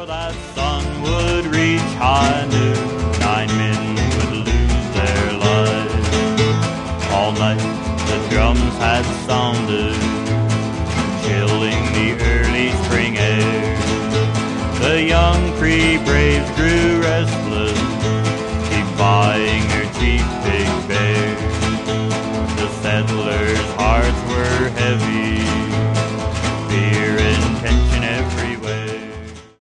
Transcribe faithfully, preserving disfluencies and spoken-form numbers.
that sun would reach high noon, nine men would lose their lives. All night the drums had sounded, chilling the early spring air. The young Cree braves grew restless, defying their chief Big Bear.